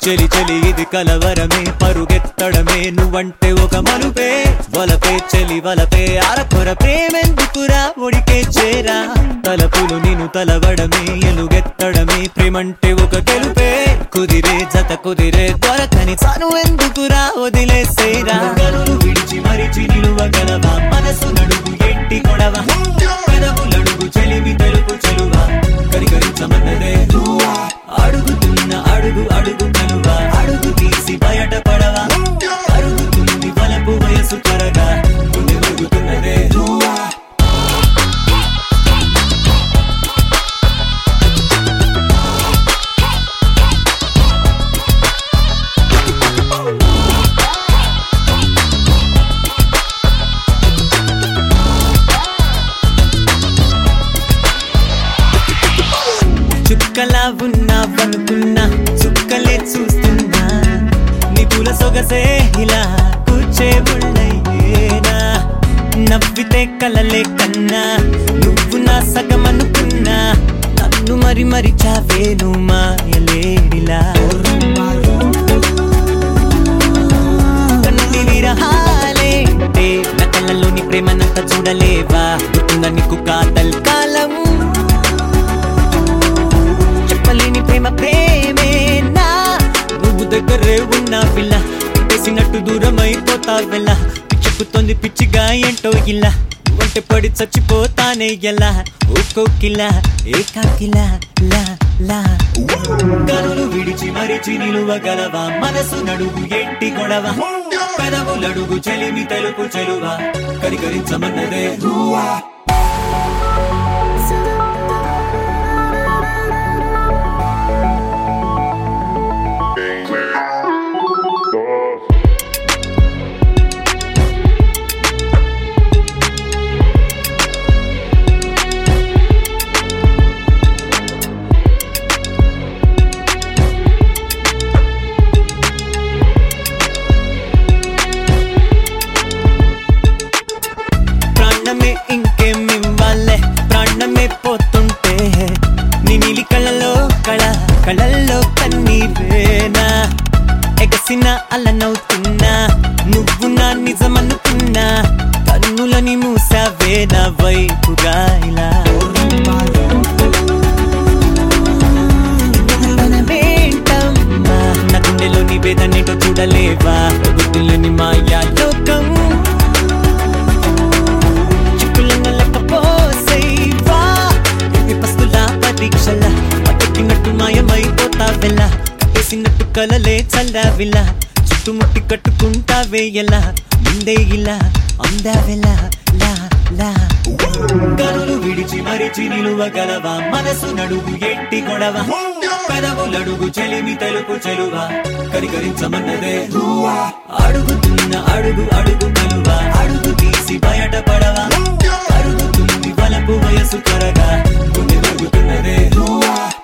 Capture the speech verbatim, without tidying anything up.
చెలి చెలి ఇది కలవరమే పరుగెత్తడమే నువ్వంటే ఒక మలుపే వలపే చెలి వలపే అరకొర ప్రేమెందుకురా ఒడికే చేరా తలపులు నిన్ను తలవడమే ఎలుగెత్తడమే ప్రేమంటే ఒక గెలుపే కుదిరే జత కుదిరే దొరకని తను ఎందుకురా వదిలేసేరా గనులు విడిచి మరిచి నిలువగలవా మనసు నడుగు ఎట్టి కొడవ పెదవులడుగు చెలిమి తెలుపు చెలువా కరికరించమన్నదే అడుగుతున్న అడుగు అడుగు కలువా అడుగు తీసి బయట పడవా అడుగుతుంది వలపు వయసు త్వరగా గుండె మరుగుతున్నదే చుక్కలా ఉన్నావనుకున్నా చుక్కలే చూస్తున్నా నీ పూల సొగసే ఇలా కూర్చే ఉన్నయ్యేనా నవ్వితే కలలే కన్నా నువ్వు నా సగమనుకున్నా నన్ను మరి మరి చావేను మాయలేడిలా కన్నుని విరహాలేంటే నా కళ్ళలోని ప్రేమనంత చూడలేవా గుర్తుందా నీకు కాతల్ కాలం చెప్పలేని ప్రేమ ప్రేమేనా నువ్వు దగ్గరే ఉన్నా పిల్ల పెట్టేసినట్టు దూరం అయిపోతా వెళ్ళ చెప్పుతోంది పిచ్చిగా ఏంటో ఇలా వంట పడి చచ్చిపోతానే ఎలా ఒక్కొక్కిలా ఏకాకిలా లా లా కనులు విడిచి మరిచి నిలువగలవా మనసు నడుగు ఎట్టి గొడవ పెదవులడుగు చెలిమి తెలుపు చెలువా కరికరించమన్నదే ప్రాణమే ఇంకేమివ్వాలే ప్రాణమే పోతుంటే నీ నీలి కళ్ళలో కళ కళల్లో కన్నీరేనా ఎగసిన అలనవుతున్నా నువ్వు నా నిజమనుకున్నా కన్నులని మూసావే నా వైపుగా ఇలా నా గుండెలోని వేదనేటో చూడలేవా గుర్తులోని మాయా లోకం మాయమైపోతావెలా కట్టేసినట్టు కలలే చల్లావిలా చుట్టుముట్టి కట్టుకుంటావే ఎలా ముందే ఇలా అందావెలా లా లా కనులు విడిచి మరిచి నిలువగలవా మనసు నడుగు ఎట్టి గొడవ పెదవులడుగు చెలిమి తెలుపు చెలువా కరికరించమన్నదే అడుగుతున్న అడుగు అడుగు కలువా అడుగు తీసి బయట పడవా అడుగుతుంది వలపు వయసు త్వరగా గుండె మరుగుతున్నదే